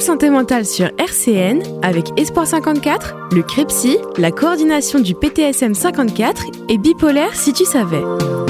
Full Santé Mentale sur RCN avec Espoir 54, le CREPSI, la coordination du PTSM 54 et Bipolaire si tu savais.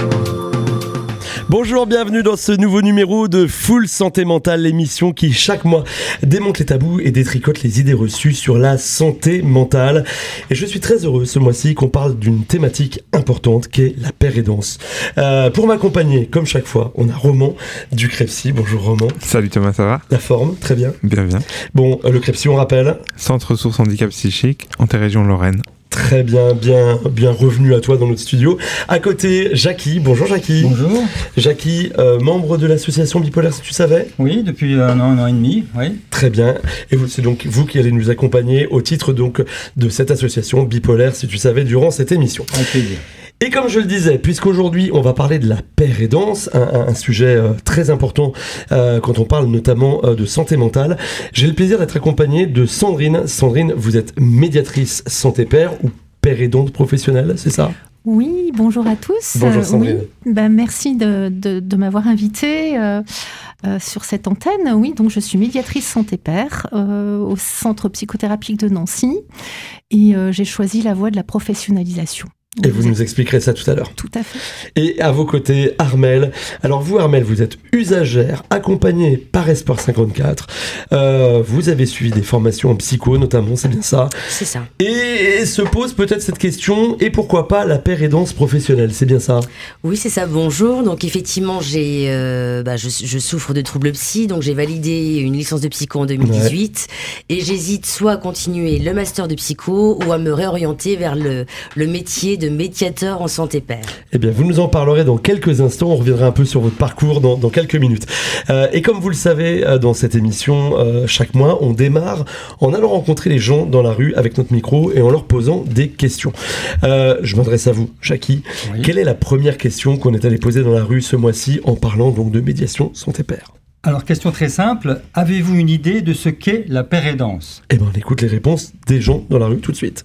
Bonjour, bienvenue dans ce nouveau numéro de Full Santé Mentale, l'émission qui chaque mois démonte les tabous et détricote les idées reçues sur la santé mentale. Et je suis très heureux ce mois-ci qu'on parle d'une thématique importante qui est la pérédance. Pour m'accompagner, comme chaque fois, on a Roman du CREPSI. Bonjour Roman. Salut Thomas, ça va ? La forme, très bien. Bien. Bon, le CREPSI, on rappelle. Centre ressources handicap psychique, Interrégion Lorraine. Très bien revenu à toi dans notre studio. À côté, Jackie. Bonjour Jackie. Bonjour. Jackie, membre de l'association Bipolaire si tu savais ? Oui, depuis un an et demi, oui. Très bien. Et c'est donc vous qui allez nous accompagner au titre donc de cette association Bipolaire si tu savais durant cette émission. Avec plaisir. Et comme je le disais, puisqu'aujourd'hui on va parler de la pérédance, un sujet très important quand on parle notamment de santé mentale, j'ai le plaisir d'être accompagné de Sandrine. Sandrine, vous êtes médiatrice santé-père ou pérédante professionnelle, c'est ça ? Oui, bonjour à tous. Bonjour Sandrine. Merci de m'avoir invitée sur cette antenne. Oui, donc je suis médiatrice santé-père au centre psychothérapique de Nancy et j'ai choisi la voie de la professionnalisation. Et vous nous expliquerez ça tout à l'heure. Tout à fait. Et à vos côtés, Armelle. Alors vous, Armelle, vous êtes usagère, accompagnée par Espoir 54. Vous avez suivi des formations en psycho, notamment, c'est bien ça ? C'est ça. Et se pose peut-être cette question, et pourquoi pas la pérédance professionnelle, c'est bien ça ? Oui, c'est ça, bonjour. Donc effectivement, je souffre de troubles psy, donc j'ai validé une licence de psycho en 2018, et j'hésite soit à continuer le master de psycho, ou à me réorienter vers le métier de médiateur en santé-père. Eh bien, vous nous en parlerez dans quelques instants. On reviendra un peu sur votre parcours dans quelques minutes. Et comme vous le savez, dans cette émission, chaque mois, on démarre en allant rencontrer les gens dans la rue avec notre micro et en leur posant des questions. Je m'adresse à vous, Jackie. Oui. Quelle est la première question qu'on est allé poser dans la rue ce mois-ci en parlant donc de médiation santé-père ? Alors, question très simple. Avez-vous une idée de ce qu'est la pérédance ? Eh bien, on écoute les réponses des gens dans la rue tout de suite.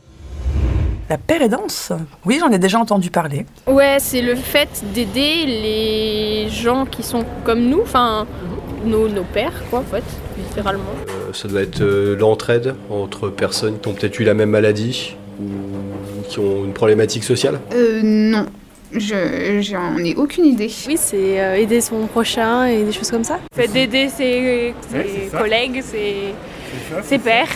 La pérédance ? Oui, j'en ai déjà entendu parler. Ouais, c'est le fait d'aider les gens qui sont comme nous, enfin nos pères, quoi, en fait, littéralement. Ça doit être l'entraide entre personnes qui ont peut-être eu la même maladie ou qui ont une problématique sociale. Non. J'en ai aucune idée. Oui, c'est aider son prochain et des choses comme ça. Le fait d'aider ses collègues, ses pairs.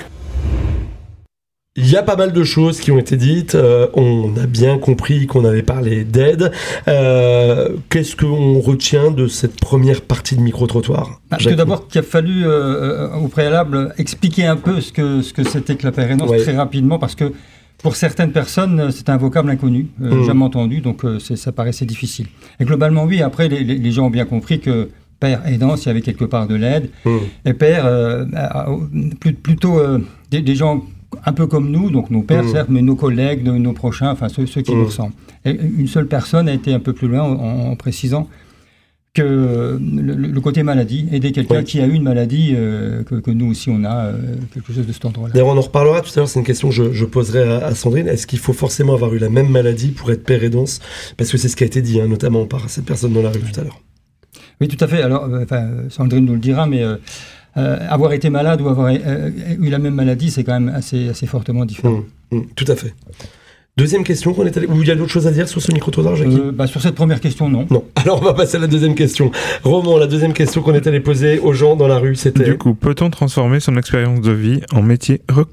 Il y a pas mal de choses qui ont été dites, on a bien compris qu'on avait parlé d'aide. Qu'est-ce qu'on retient de cette première partie de micro-trottoir ? Tout d'abord, qu'il a fallu au préalable expliquer un peu ce que c'était que la pérédance très rapidement, parce que pour certaines personnes, c'est un vocable inconnu, jamais entendu, donc ça paraissait difficile. Et globalement, oui, après, les gens ont bien compris que père aidance, il y avait quelque part de l'aide, et père, plutôt des gens un peu comme nous, donc nos pères certes, mais nos collègues, nos prochains, enfin ceux qui nous ressemblent. Et une seule personne a été un peu plus loin en précisant que le côté maladie, aider quelqu'un qui a eu une maladie, que nous aussi on a quelque chose de cet endroit-là. D'ailleurs on en reparlera tout à l'heure, c'est une question que je poserai à Sandrine. Est-ce qu'il faut forcément avoir eu la même maladie pour être père aidance ? Parce que c'est ce qui a été dit, notamment par cette personne dans la rue tout à l'heure. Oui, tout à fait. Alors, Sandrine nous le dira, mais avoir été malade ou avoir eu la même maladie, c'est quand même assez fortement différent. Tout à fait. Deuxième question qu'on est allé... Ou il y a d'autres choses à dire sur ce micro-trottoir, Jackie ? Sur cette première question, non. Non. Alors on va passer à la deuxième question. Roman, la deuxième question qu'on est allé poser aux gens dans la rue, c'était... Du coup, peut-on transformer son expérience de vie en métier reconnu ?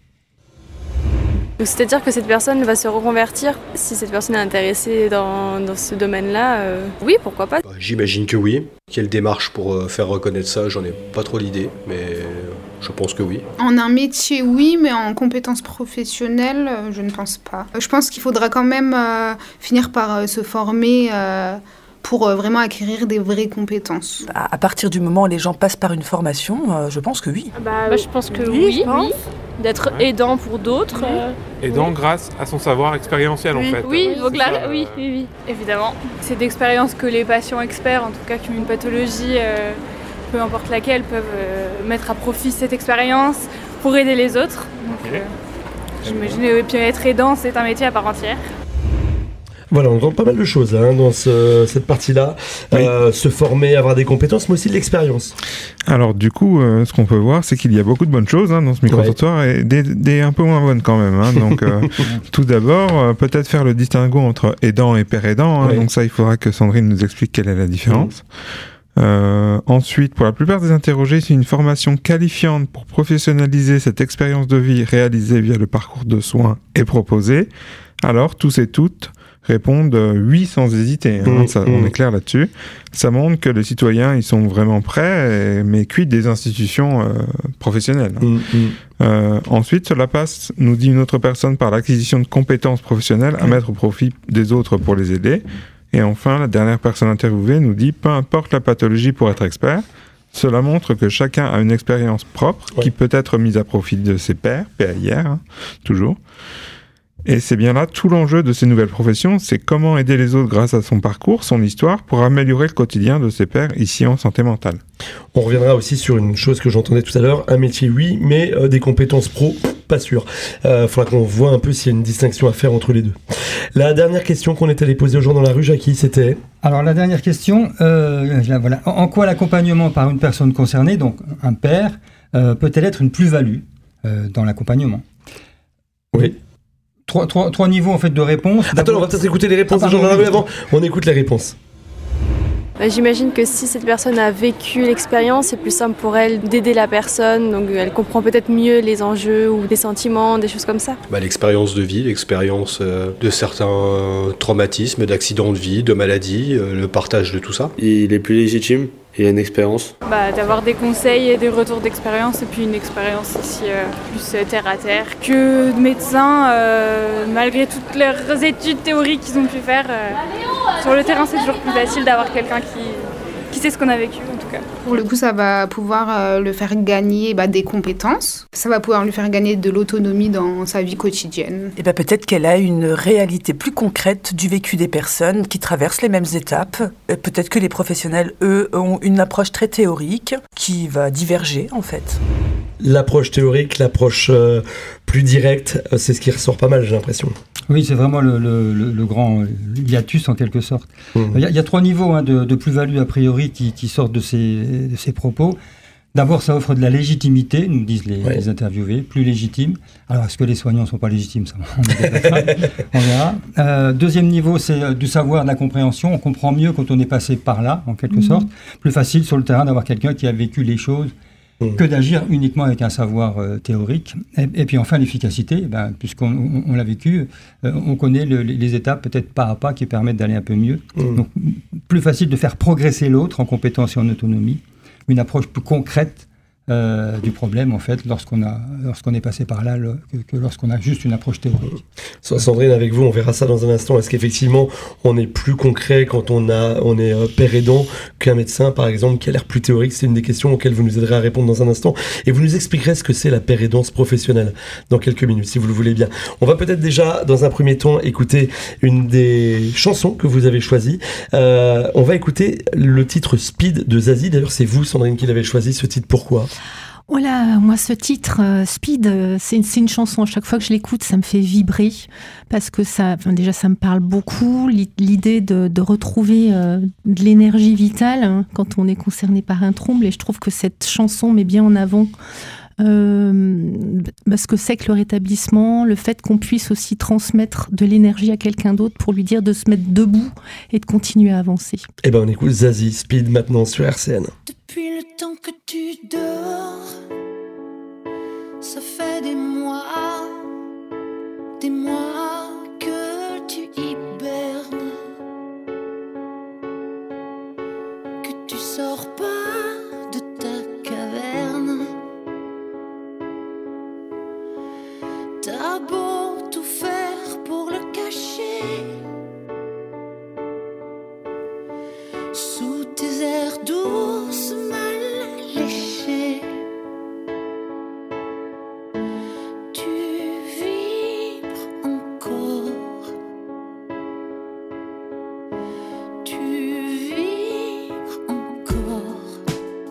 Donc, c'est-à-dire que cette personne va se reconvertir si cette personne est intéressée dans ce domaine-là. Oui, pourquoi pas ? J'imagine que oui. Quelle démarche pour faire reconnaître ça ? J'en ai pas trop l'idée, mais je pense que oui. En un métier, oui, mais en compétences professionnelles, je ne pense pas. Je pense qu'il faudra quand même finir par se former pour vraiment acquérir des vraies compétences. À partir du moment où les gens passent par une formation, je pense que oui. Je pense que oui. D'être aidant pour d'autres. Aidant grâce à son savoir expérientiel en fait. Oui, donc là, oui, évidemment. C'est d'expérience que les patients experts, en tout cas qui ont une pathologie, peu importe laquelle, peuvent mettre à profit cette expérience pour aider les autres. Donc, j'imagine que être aidant, c'est un métier à part entière. Voilà, on entend pas mal de choses dans cette partie-là. Oui. Se former, avoir des compétences, mais aussi de l'expérience. Alors du coup, ce qu'on peut voir, c'est qu'il y a beaucoup de bonnes choses dans ce micro-trottoir et des un peu moins bonnes quand même. Donc tout d'abord, peut-être faire le distinguo entre aidant et père aidant. Donc ça, il faudra que Sandrine nous explique quelle est la différence. Ensuite, pour la plupart des interrogés, c'est une formation qualifiante pour professionnaliser cette expérience de vie réalisée via le parcours de soins et proposée. Alors, tous et toutes répondent oui sans hésiter. On est clair là-dessus. Ça montre que les citoyens, ils sont vraiment prêts, mais quid des institutions professionnelles. Ensuite, cela passe, nous dit une autre personne, par l'acquisition de compétences professionnelles à mettre au profit des autres pour les aider. Et enfin, la dernière personne interviewée nous dit « Peu importe la pathologie pour être expert, cela montre que chacun a une expérience propre qui peut être mise à profit de ses pairs, PAIR, toujours. Et c'est bien là tout l'enjeu de ces nouvelles professions, c'est comment aider les autres grâce à son parcours, son histoire, pour améliorer le quotidien de ses pairs ici en santé mentale. » On reviendra aussi sur une chose que j'entendais tout à l'heure, un métier oui, mais des compétences pro, pas sûr. Faudra qu'on voit un peu s'il y a une distinction à faire entre les deux. La dernière question qu'on est allé poser aux gens dans la rue, Jackie, c'était... Alors la dernière question, voilà. En quoi l'accompagnement par une personne concernée, donc un père, peut-elle être une plus-value dans l'accompagnement ? Oui. Trois niveaux en fait de réponse. Attends, on va peut-être écouter les réponses des gens dans la rue avant. On écoute les réponses. J'imagine que si cette personne a vécu l'expérience, c'est plus simple pour elle d'aider la personne, donc elle comprend peut-être mieux les enjeux ou des sentiments, des choses comme ça. L'expérience de vie, l'expérience de certains traumatismes, d'accidents de vie, de maladies, le partage de tout ça. Il est plus légitime. Il y a une expérience. D'avoir des conseils et des retours d'expérience, et puis une expérience aussi plus terre à terre. Que de médecins, malgré toutes leurs études théoriques qu'ils ont pu faire, sur le terrain c'est toujours plus facile d'avoir quelqu'un qui sait ce qu'on a vécu en tout cas. Pour le coup, ça va pouvoir le faire gagner des compétences. Ça va pouvoir lui faire gagner de l'autonomie dans sa vie quotidienne. Et peut-être qu'elle a une réalité plus concrète du vécu des personnes qui traversent les mêmes étapes. Peut-être que les professionnels, eux, ont une approche très théorique qui va diverger en fait. L'approche théorique, l'approche plus directe, c'est ce qui ressort pas mal, j'ai l'impression. Oui, c'est vraiment le grand hiatus en quelque sorte. Il y a trois niveaux de plus-value a priori qui sortent de ces propos. D'abord, ça offre de la légitimité, nous disent les interviewés, plus légitime. Alors, est-ce que les soignants ne sont pas légitimes ? Ça, on verra. Deuxième niveau, c'est du savoir, de la compréhension. On comprend mieux quand on est passé par là, en quelque sorte. Plus facile sur le terrain d'avoir quelqu'un qui a vécu les choses que d'agir uniquement avec un savoir théorique. Et puis enfin, l'efficacité, puisqu'on l'a vécu, on connaît les étapes peut-être pas à pas qui permettent d'aller un peu mieux. Donc, plus facile de faire progresser l'autre en compétence et en autonomie. Une approche plus concrète du problème, en fait, lorsqu'on est passé par là, que lorsqu'on a juste une approche théorique. Sandrine, avec vous, on verra ça dans un instant. Est-ce qu'effectivement, on est plus concret quand on est père aidant qu'un médecin, par exemple, qui a l'air plus théorique ? C'est une des questions auxquelles vous nous aiderez à répondre dans un instant. Et vous nous expliquerez ce que c'est la père aidance professionnelle dans quelques minutes, si vous le voulez bien. On va peut-être déjà, dans un premier temps, écouter une des chansons que vous avez choisies. On va écouter le titre Speed de Zazie. D'ailleurs, c'est vous, Sandrine, qui l'avez choisi, ce titre. Pourquoi ? Oh là, moi ce titre, Speed, c'est une chanson, à chaque fois que je l'écoute, ça me fait vibrer, parce que déjà ça me parle beaucoup, l'idée de retrouver de l'énergie vitale quand on est concerné par un trouble, et je trouve que cette chanson met bien en avant ce que c'est que le rétablissement, le fait qu'on puisse aussi transmettre de l'énergie à quelqu'un d'autre pour lui dire de se mettre debout et de continuer à avancer. Eh ben on écoute Zazie, Speed maintenant sur RCN. Depuis le temps que tu dors, ça fait des mois que tu hibernes, que tu sors pas de ta caverne. T'as beau tout faire pour le cacher, sous tes airs douces mal léchés, tu vibres encore, tu vibres encore.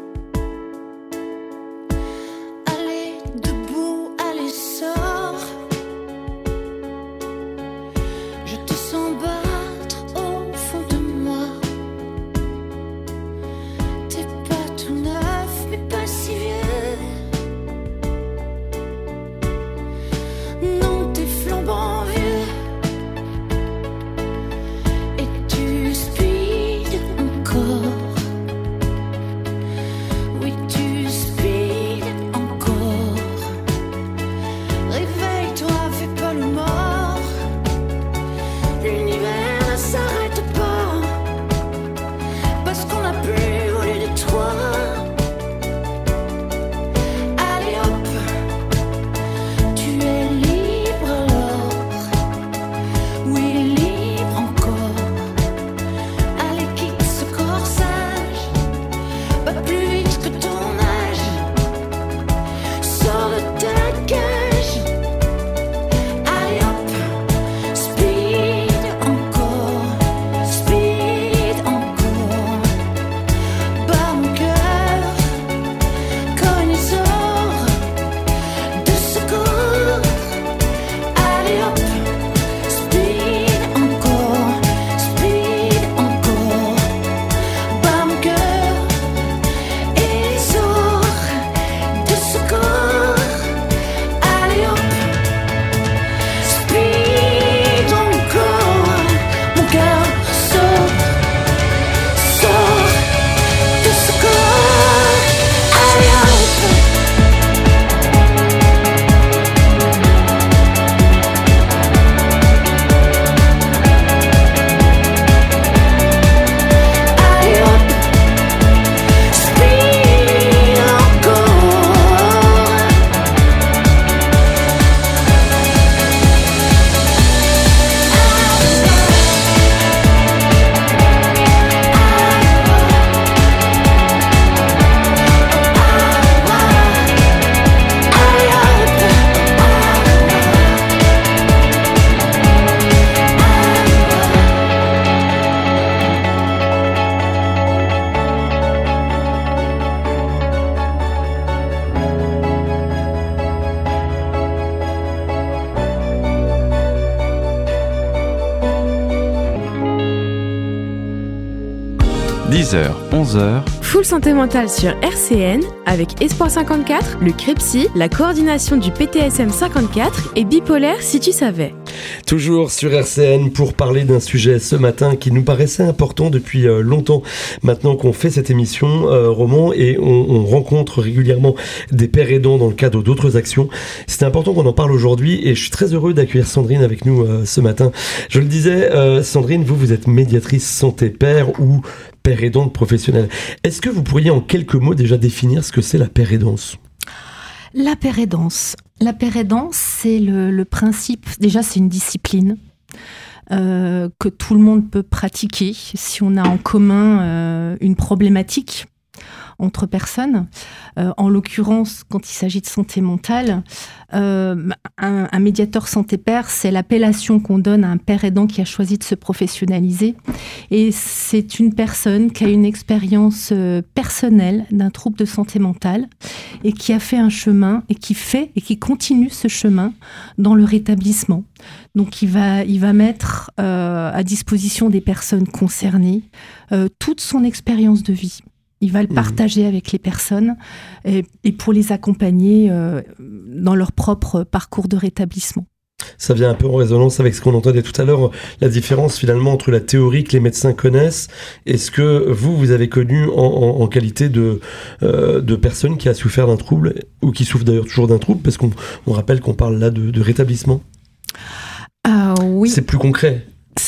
10h, 11h. Full santé mentale sur RCN avec Espoir 54, le CREPSI, la coordination du PTSM 54 et Bipolaire si tu savais. Toujours sur RCN pour parler d'un sujet ce matin qui nous paraissait important depuis longtemps. Maintenant qu'on fait cette émission, Roman, et on rencontre régulièrement des pères aidants dans le cadre d'autres actions. C'est important qu'on en parle aujourd'hui et je suis très heureux d'accueillir Sandrine avec nous ce matin. Je le disais, Sandrine, vous êtes médiatrice santé père ou père aidante professionnelle. Est-ce que vous pourriez en quelques mots déjà définir ce que c'est la pérédance ? La pérédance, c'est le principe, déjà c'est une discipline que tout le monde peut pratiquer si on a en commun une problématique entre personnes. En l'occurrence, quand il s'agit de santé mentale, un médiateur santé-père, c'est l'appellation qu'on donne à un père aidant qui a choisi de se professionnaliser. Et c'est une personne qui a une expérience personnelle d'un trouble de santé mentale et qui a fait un chemin et qui continue ce chemin dans le rétablissement. Donc il va mettre à disposition des personnes concernées toute son expérience de vie. Il va le partager avec les personnes et pour les accompagner dans leur propre parcours de rétablissement. Ça vient un peu en résonance avec ce qu'on entendait tout à l'heure, la différence finalement entre la théorie que les médecins connaissent et ce que vous avez connu en qualité de personne qui a souffert d'un trouble ou qui souffre d'ailleurs toujours d'un trouble, parce qu'on rappelle qu'on parle là de rétablissement. Oui. C'est plus concret.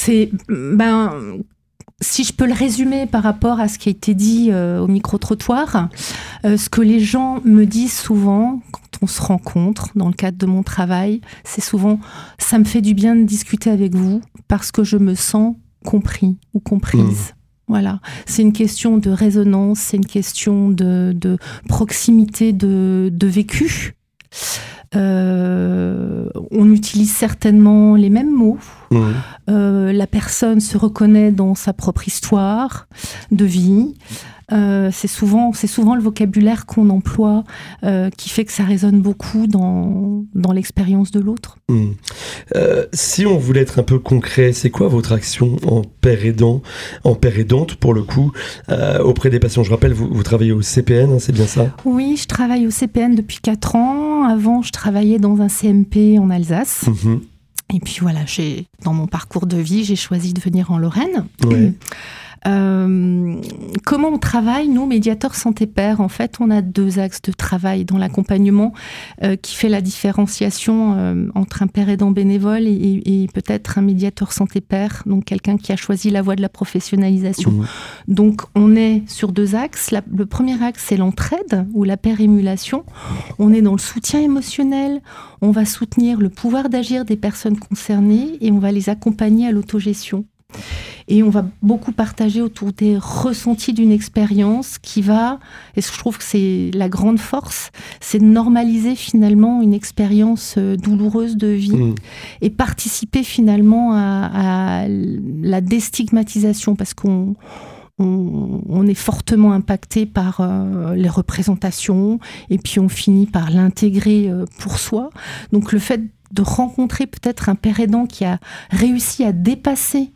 Si je peux le résumer par rapport à ce qui a été dit au micro-trottoir, ce que les gens me disent souvent quand on se rencontre dans le cadre de mon travail, c'est souvent « ça me fait du bien de discuter avec vous parce que je me sens compris ou comprise ». Voilà, c'est une question de résonance, c'est une question de proximité de vécu. On utilise certainement les mêmes mots. La personne se reconnaît dans sa propre histoire de vie. C'est souvent le vocabulaire qu'on emploie qui fait que ça résonne beaucoup dans l'expérience de l'autre. Si on voulait être un peu concret, c'est quoi votre action en père aidante pour le coup, auprès des patients? Je rappelle, vous travaillez au CPN, c'est bien ça? Oui, je travaille au CPN depuis 4 ans. Avant, je travaillais dans un CMP en Alsace. Et puis voilà, dans mon parcours de vie, j'ai choisi de venir en Lorraine. Ouais. Comment on travaille, nous, médiateurs santé-père? En fait, on a 2 axes de travail dans l'accompagnement qui fait la différenciation entre un père aidant bénévole et peut-être un médiateur santé-père, donc quelqu'un qui a choisi la voie de la professionnalisation. Donc, on est sur 2 axes. Le premier axe, c'est l'entraide ou la père-émulation. On est dans le soutien émotionnel. On va soutenir le pouvoir d'agir des personnes concernées et on va les accompagner à l'autogestion. Et on va beaucoup partager autour des ressentis d'une expérience qui va, et je trouve que c'est la grande force, c'est de normaliser finalement une expérience douloureuse de vie et participer finalement à la déstigmatisation, parce qu'on est fortement impacté par les représentations et puis on finit par l'intégrer pour soi. Donc le fait de rencontrer peut-être un père aidant qui a réussi à dépasser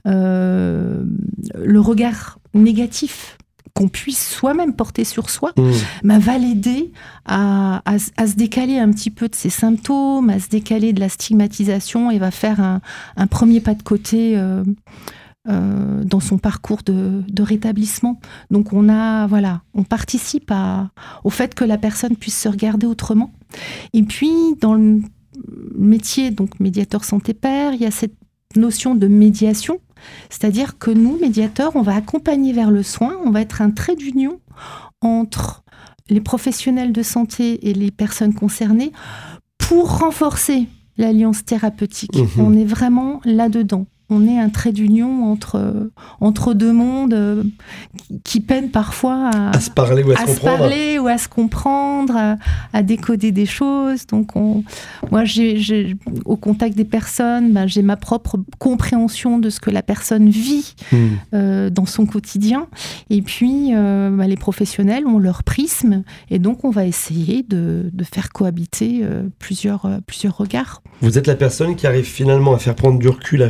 le regard négatif qu'on puisse soi-même porter sur soi, va l'aider à se décaler un petit peu de ses symptômes, à se décaler de la stigmatisation et va faire un premier pas de côté dans son parcours de rétablissement. Donc on participe au fait que la personne puisse se regarder autrement. Et puis dans le métier, donc médiateur santé-père, il y a cette notion de médiation, c'est-à-dire que nous, médiateurs, on va accompagner vers le soin, on va être un trait d'union entre les professionnels de santé et les personnes concernées pour renforcer l'alliance thérapeutique. On est vraiment là-dedans. On est un trait d'union entre 2 mondes qui peinent parfois à se parler ou à se comprendre, à décoder des choses. Donc, moi, au contact des personnes, j'ai ma propre compréhension de ce que la personne vit dans son quotidien. Et puis, les professionnels ont leur prisme. Et donc, on va essayer de faire cohabiter plusieurs regards. Vous êtes la personne qui arrive finalement à faire prendre du recul à chacun,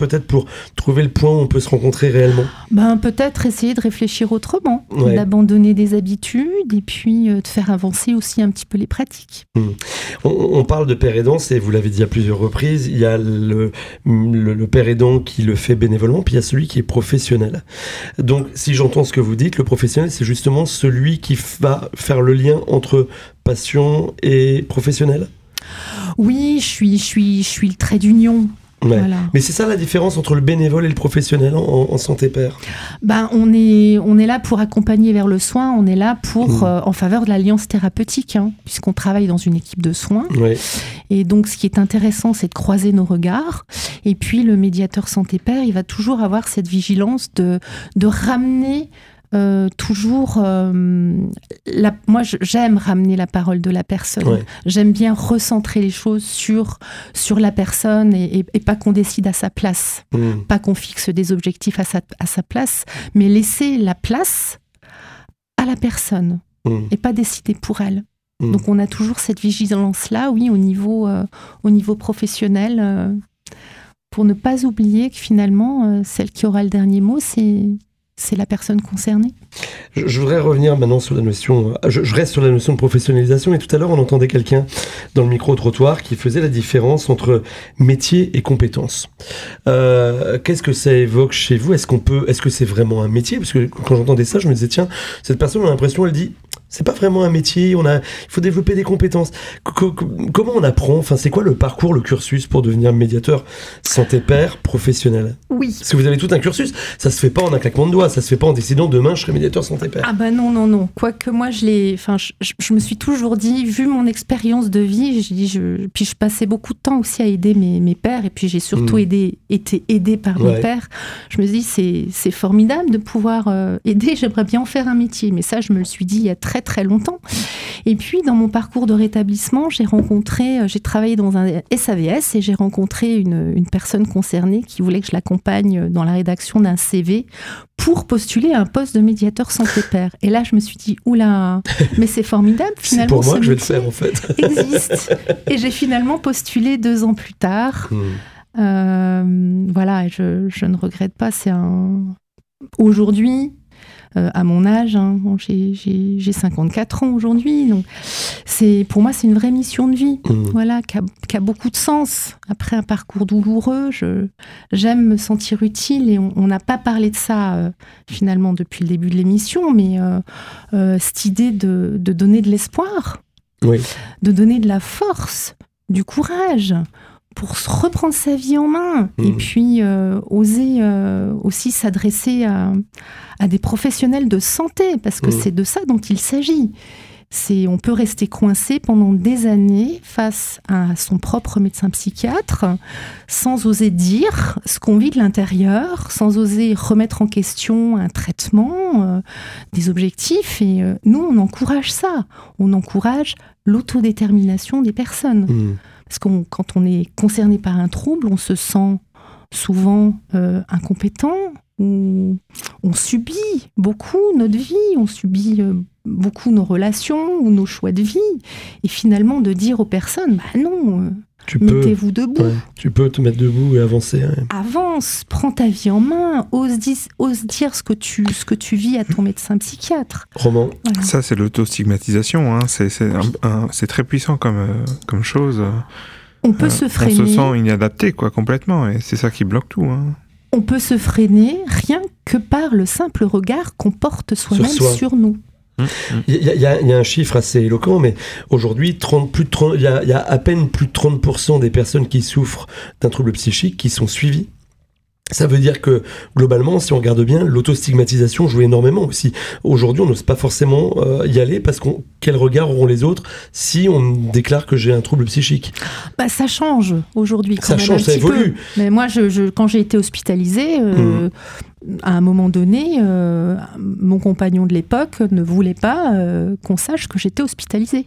peut-être pour trouver le point où on peut se rencontrer réellement? Peut-être essayer de réfléchir autrement, d'abandonner des habitudes et puis de faire avancer aussi un petit peu les pratiques. On parle de père aidant, et vous l'avez dit à plusieurs reprises, il y a le père aidant qui le fait bénévolement, puis il y a celui qui est professionnel. Donc, si j'entends ce que vous dites, le professionnel, c'est justement celui qui va faire le lien entre passion et professionnel? Oui, je suis le trait d'union. Ouais. Voilà. Mais c'est ça la différence entre le bénévole et le professionnel en santé père? On est là pour accompagner vers le soin, on est là pour en faveur de l'alliance thérapeutique, puisqu'on travaille dans une équipe de soins. Ouais. Et donc ce qui est intéressant, c'est de croiser nos regards. Et puis le médiateur santé père, il va toujours avoir cette vigilance de ramener toujours, moi j'aime ramener la parole de la personne. Ouais. J'aime bien recentrer les choses sur la personne et pas qu'on décide à sa place, pas qu'on fixe des objectifs à sa place, mais laisser la place à la personne et pas décider pour elle. Donc on a toujours cette vigilance-là, oui, au niveau professionnel, pour ne pas oublier que finalement, celle qui aura le dernier mot, c'est la personne concernée. Je voudrais revenir maintenant sur la notion... Je reste sur la notion de professionnalisation. Et tout à l'heure, on entendait quelqu'un dans le micro-trottoir qui faisait la différence entre métier et compétence. Qu'est-ce que ça évoque chez vous? Est-ce que c'est vraiment un métier? Parce que quand j'entendais ça, je me disais, tiens, cette personne, on a l'impression, elle dit... C'est pas vraiment un métier, il faut développer des compétences. Comment on apprend? Enfin, c'est quoi le parcours, le cursus pour devenir médiateur santé père professionnel? Oui. Parce que vous avez tout un cursus, ça se fait pas en un claquement de doigts, ça se fait pas en décidant demain je serai médiateur santé père. Ah non. Quoique moi je me suis toujours dit, vu mon expérience de vie, puis je passais beaucoup de temps aussi à aider mes pères, et puis j'ai surtout été aidée par mes pères. Je me dis c'est formidable de pouvoir aider, j'aimerais bien en faire un métier, mais ça je me le suis dit il y a très longtemps. Et puis, dans mon parcours de rétablissement, j'ai travaillé dans un SAVS et j'ai rencontré une personne concernée qui voulait que je l'accompagne dans la rédaction d'un CV pour postuler à un poste de médiateur santé père. Et là, je me suis dit, oula, mais c'est formidable, finalement. C'est pour moi que je vais le faire, en fait. Existe. Et j'ai finalement postulé 2 ans plus tard. Voilà, je ne regrette pas. Aujourd'hui, à mon âge, j'ai 54 ans aujourd'hui, donc pour moi c'est une vraie mission de vie, voilà, qui a beaucoup de sens. Après un parcours douloureux, j'aime me sentir utile, et on n'a pas parlé de ça finalement depuis le début de l'émission, mais cette idée de donner de l'espoir, de donner de la force, du courage, pour reprendre sa vie en main, et puis oser aussi s'adresser à des professionnels de santé, parce que c'est de ça dont il s'agit. On peut rester coincé pendant des années face à son propre médecin psychiatre, sans oser dire ce qu'on vit de l'intérieur, sans oser remettre en question un traitement, des objectifs. Et nous, on encourage ça. On encourage l'autodétermination des personnes. Parce que quand on est concerné par un trouble, on se sent souvent incompétent, ou on subit beaucoup notre vie, on subit beaucoup nos relations ou nos choix de vie. Et finalement, de dire aux personnes, non, mettez-vous debout. Ouais, tu peux te mettre debout et avancer. Ouais. Avance, prends ta vie en main, ose dire ce que tu vis à ton médecin psychiatre. Roman. Voilà. Ça, c'est l'autostigmatisation. C'est très puissant comme chose. On peut se freiner. On se sent inadapté, complètement. Et c'est ça qui bloque tout. On peut se freiner rien que par le simple regard qu'on porte soi-même sur nous. Il y a un chiffre assez éloquent, mais aujourd'hui, il y a à peine plus de 30% des personnes qui souffrent d'un trouble psychique qui sont suivies. Ça veut dire que, globalement, si on regarde bien, l'autostigmatisation joue énormément aussi. Aujourd'hui, on n'ose pas forcément y aller parce quel regard auront les autres si on déclare que j'ai un trouble psychique? Ça change aujourd'hui quand même. Ça change, ça évolue. Peu. Mais moi, quand j'ai été hospitalisée, à un moment donné, mon compagnon de l'époque ne voulait pas qu'on sache que j'étais hospitalisée.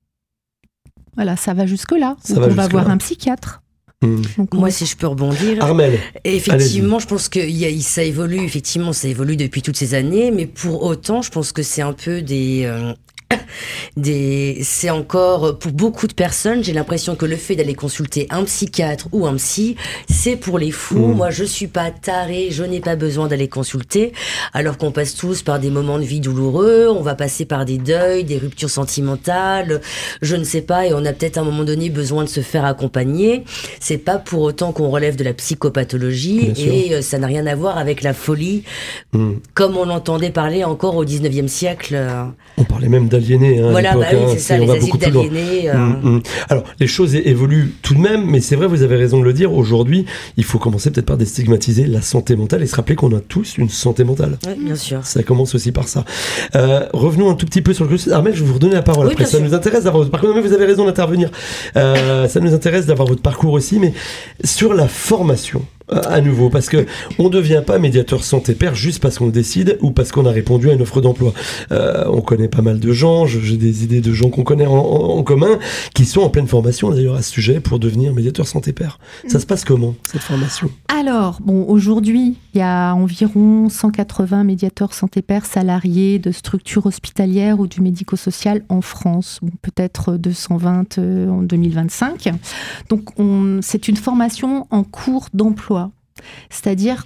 Voilà, ça va jusque-là. On va voir un psychiatre. Donc, moi, si je peux rebondir, Armelle, effectivement, je pense que ça évolue. Effectivement, ça évolue depuis toutes ces années, mais pour autant, je pense que c'est un peu c'est encore, pour beaucoup de personnes, j'ai l'impression que le fait d'aller consulter un psychiatre ou un psy, c'est pour les fous. Moi, je suis pas tarée, je n'ai pas besoin d'aller consulter, alors qu'on passe tous par des moments de vie douloureux, on va passer par des deuils, des ruptures sentimentales, je ne sais pas, et on a peut-être à un moment donné besoin de se faire accompagner. C'est pas pour autant qu'on relève de la psychopathologie, et ça n'a rien à voir avec la folie, comme on entendait parler encore au 19e siècle. On parlait même d'aliénés. Voilà, bah oui, c'est ça, les asiles d'aliénés. Alors, les choses évoluent tout de même, mais c'est vrai, vous avez raison de le dire. Aujourd'hui, il faut commencer peut-être par déstigmatiser la santé mentale et se rappeler qu'on a tous une santé mentale. Oui, bien sûr. Ça commence aussi par ça. Revenons un tout petit peu sur le cursus. Armelle, je vais vous redonner la parole. Oui, après, ça nous intéresse d'avoir votre parcours. Non, mais vous avez raison d'intervenir. Ça nous intéresse d'avoir votre parcours aussi, mais sur la formation. À nouveau, parce que on ne devient pas médiateur santé-père juste parce qu'on le décide ou parce qu'on a répondu à une offre d'emploi. On connaît pas mal de gens, j'ai des idées de gens qu'on connaît en commun, qui sont en pleine formation d'ailleurs à ce sujet pour devenir médiateur santé-père. Ça se passe comment, cette formation ? Alors, aujourd'hui, il y a environ 180 médiateurs santé-père salariés de structures hospitalières ou du médico-social en France. Peut-être 220 en 2025. Donc, c'est une formation en cours d'emploi. C'est-à-dire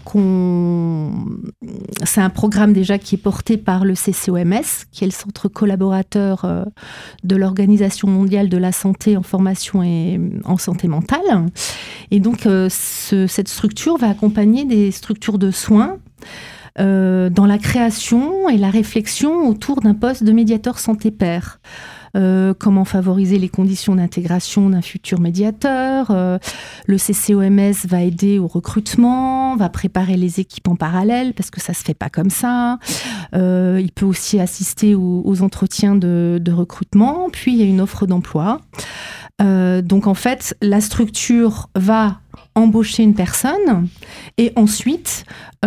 c'est un programme déjà qui est porté par le CCOMS, qui est le centre collaborateur de l'Organisation mondiale de la santé en formation et en santé mentale. Et donc, cette structure va accompagner des structures de soins dans la création et la réflexion autour d'un poste de médiateur santé-père. Comment favoriser les conditions d'intégration d'un futur médiateur. Le CCOMS va aider au recrutement, va préparer les équipes en parallèle, parce que ça se fait pas comme ça. Il peut aussi assister aux entretiens de recrutement. Puis, il y a une offre d'emploi. Donc, en fait, la structure va embaucher une personne et ensuite,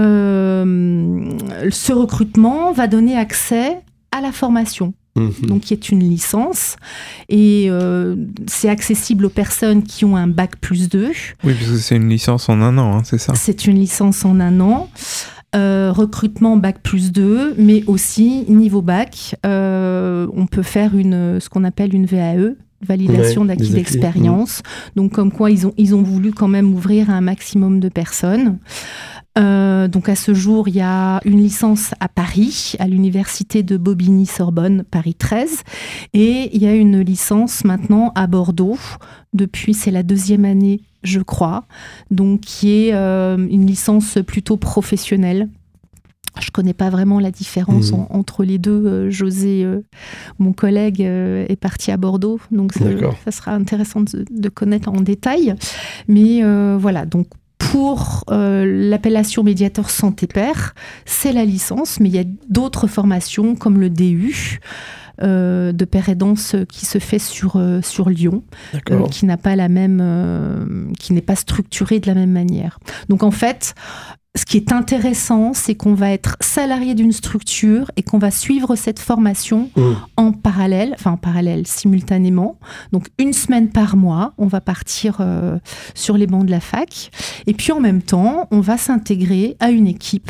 ce recrutement va donner accès à la formation. Donc, qui est une licence. Et c'est accessible aux personnes qui ont un bac +2. Oui, parce que c'est une licence en 1 an, c'est ça ? C'est une licence en 1 an. Recrutement bac +2, mais aussi niveau bac. On peut faire ce qu'on appelle une VAE, validation d'acquis d'expérience. Donc, comme quoi, ils ont voulu quand même ouvrir à un maximum de personnes. Donc à ce jour, il y a une licence à Paris, à l'université de Bobigny-Sorbonne, Paris 13, et il y a une licence maintenant à Bordeaux, c'est la 2e année, je crois, donc qui est une licence plutôt professionnelle. Je ne connais pas vraiment la différence entre les deux. José, mon collègue, est parti à Bordeaux, donc ça sera intéressant de connaître en détail. Mais voilà, donc pour l'appellation médiateur santé-père, c'est la licence, mais il y a d'autres formations comme le DU de père aidance qui se fait sur Lyon, qui n'a pas qui n'est pas structuré de la même manière. Donc en fait, ce qui est intéressant, c'est qu'on va être salarié d'une structure et qu'on va suivre cette formation en parallèle, simultanément. Donc, 1 semaine par mois, on va partir sur les bancs de la fac. Et puis, en même temps, on va s'intégrer à une équipe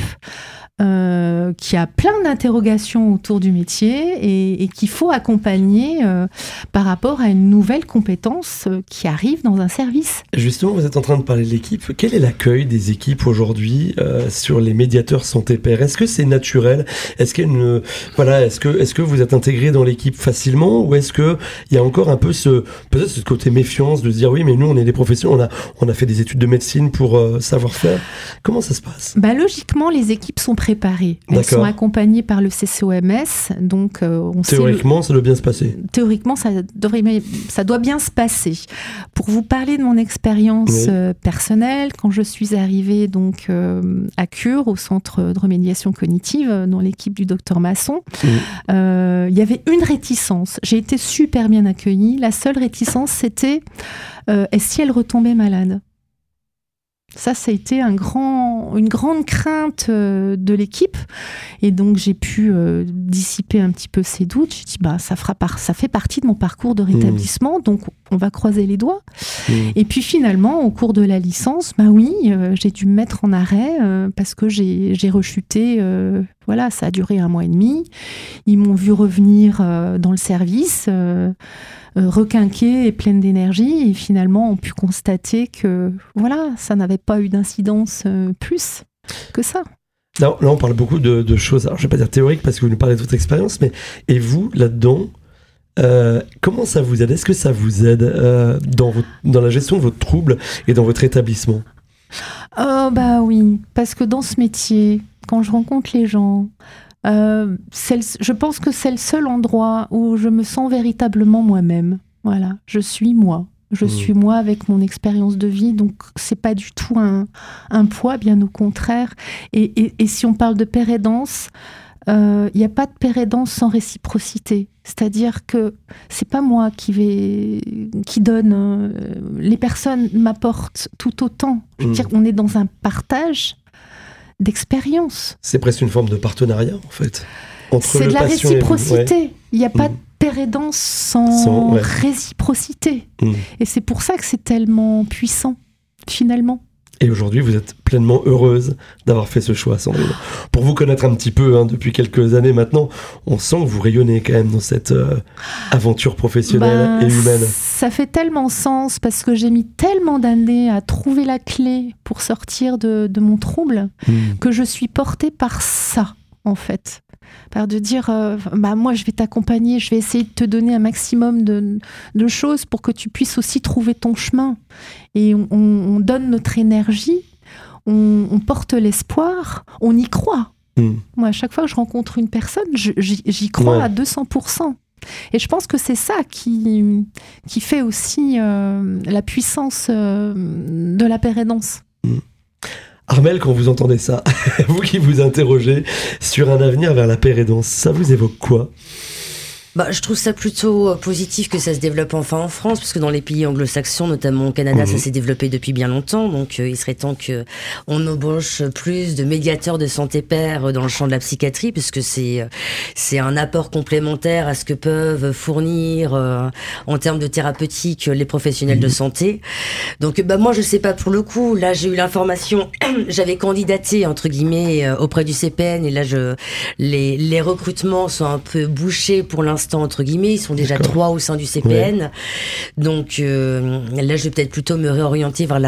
qui a plein d'interrogations autour du métier et qu'il faut accompagner par rapport à une nouvelle compétence qui arrive dans un service. Justement, vous êtes en train de parler de l'équipe. Quel est l'accueil des équipes aujourd'hui sur les médiateurs santé-père ? Est-ce que c'est naturel ? Est-ce qu'il y a est-ce que vous êtes intégré dans l'équipe facilement, ou est-ce que il y a encore un peu peut-être ce côté méfiance de se dire oui, mais nous on est des professionnels, on a fait des études de médecine pour savoir faire. Comment ça se passe ? Logiquement, les équipes sont préparées. Elles sont accompagnées par le CCOMS, donc théoriquement, ça doit bien se passer. Théoriquement, ça doit bien se passer. Pour vous parler de mon expérience personnelle, quand je suis arrivée donc à Cure, au centre de remédiation cognitive, dans l'équipe du docteur Masson, il y avait une réticence. J'ai été super bien accueillie. La seule réticence, c'était et si elle retombait malade ? Ça a été une grande crainte de l'équipe. Et donc, j'ai pu dissiper un petit peu ces doutes. J'ai dit, ça fait partie de mon parcours de rétablissement, donc on va croiser les doigts. Et puis finalement, au cours de la licence, j'ai dû me mettre en arrêt parce que j'ai rechuté. Ça a duré 1 mois et demi. Ils m'ont vu revenir dans le service, requinquée et pleine d'énergie, et finalement ont pu constater que ça n'avait pas eu d'incidence plus que ça. Là, on parle beaucoup de choses, alors je ne vais pas dire théoriques parce que vous nous parlez de votre expérience, mais et vous, là-dedans, comment ça vous aide ? Est-ce que ça vous aide dans la gestion de votre trouble et dans votre établissement ? Oui, parce que dans ce métier, quand je rencontre les gens, je pense que c'est le seul endroit où je me sens véritablement moi-même. Voilà, je suis moi. Je suis moi avec mon expérience de vie, donc c'est pas du tout un poids, bien au contraire. Et si on parle de pair aidance, il n'y a pas de pair aidance sans réciprocité. C'est-à-dire que c'est pas moi qui donne. Les personnes m'apportent tout autant. Je veux dire, on est dans un partage d'expérience. C'est presque une forme de partenariat, en fait. C'est de la réciprocité. Il n'y a pas de pair aidance sans réciprocité. Et c'est pour ça que c'est tellement puissant, finalement. Et aujourd'hui, vous êtes pleinement heureuse d'avoir fait ce choix, Sandrine. Pour vous connaître un petit peu, depuis quelques années maintenant, on sent que vous rayonnez quand même dans cette aventure professionnelle et humaine. Ça fait tellement sens parce que j'ai mis tellement d'années à trouver la clé pour sortir de mon trouble que je suis portée par ça, en fait. Par de dire, moi je vais t'accompagner, je vais essayer de te donner un maximum de choses pour que tu puisses aussi trouver ton chemin. Et on donne notre énergie, on porte l'espoir, on y croit. Moi, à chaque fois que je rencontre une personne, j'y crois à 200%. Et je pense que c'est ça qui fait aussi la puissance de la pair aidance. Armelle, quand vous entendez ça, vous qui vous interrogez sur un avenir vers la pair aidance, ça vous évoque quoi ? Je trouve ça plutôt positif que ça se développe enfin en France, parce que dans les pays anglo-saxons, notamment au Canada, ça s'est développé depuis bien longtemps. Donc, il serait temps qu'on embauche plus de médiateurs de santé pair dans le champ de la psychiatrie, parce que c'est un apport complémentaire à ce que peuvent fournir en termes de thérapeutique les professionnels de santé. Donc, moi, je sais pas pour le coup. Là, j'ai eu l'information, j'avais candidaté entre guillemets auprès du CPN, et là, les recrutements sont un peu bouchés pour l'instant. Entre guillemets, ils sont déjà 3 au sein du CPN. Donc là, je vais peut-être plutôt m'orienter vers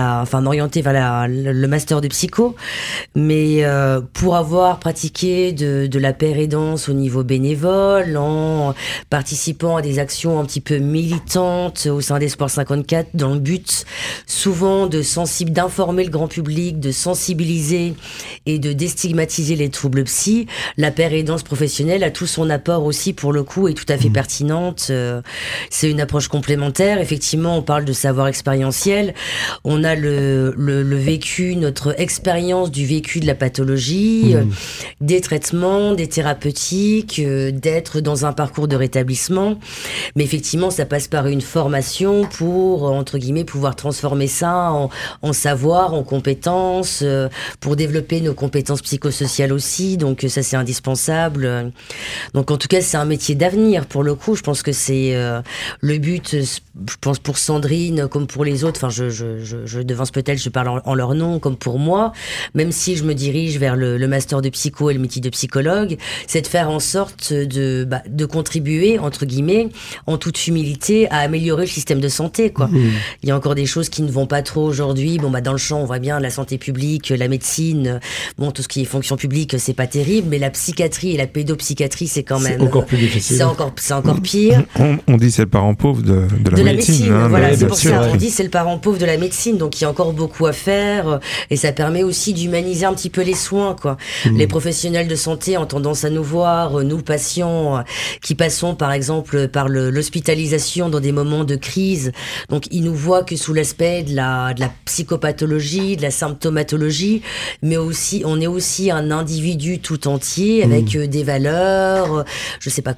le master de psycho. Mais pour avoir pratiqué de la pair aidance au niveau bénévole, en participant à des actions un petit peu militantes au sein d'Espoir 54, dans le but souvent d'informer le grand public, de sensibiliser et de déstigmatiser les troubles psy, la pair aidance professionnelle a tout son apport aussi pour le coup et tout à fait pertinente. C'est une approche complémentaire. Effectivement, on parle de savoir expérientiel. On a le vécu, notre expérience du vécu de la pathologie, des traitements, des thérapeutiques, d'être dans un parcours de rétablissement. Mais effectivement, ça passe par une formation pour, entre guillemets, pouvoir transformer ça en savoir, en compétences, pour développer nos compétences psychosociales aussi. Donc ça, c'est indispensable. Donc en tout cas, c'est un métier d'avenir. Pour le coup, je pense que c'est le but, je pense pour Sandrine comme pour les autres, enfin je devance peut-être, je parle en leur nom, comme pour moi, même si je me dirige vers le master de psycho et le métier de psychologue, c'est de faire en sorte de contribuer, entre guillemets, en toute humilité, à améliorer le système de santé, quoi. Il y a encore des choses qui ne vont pas trop aujourd'hui. Dans le champ, on voit bien la santé publique, la médecine, tout ce qui est fonction publique, c'est pas terrible, mais la psychiatrie et la pédopsychiatrie, c'est quand même... C'est encore plus difficile. C'est encore pire. On dit c'est le parent pauvre de la médecine. Voilà, c'est pour ça. On dit c'est le parent pauvre de la médecine, donc il y a encore beaucoup à faire, et ça permet aussi d'humaniser un petit peu les soins, quoi. Les professionnels de santé ont tendance à nous voir, nous patients, qui passons par exemple par l'hospitalisation dans des moments de crise, donc ils nous voient que sous l'aspect de la psychopathologie, de la symptomatologie, mais aussi on est aussi un individu tout entier avec des valeurs, je sais pas quoi, des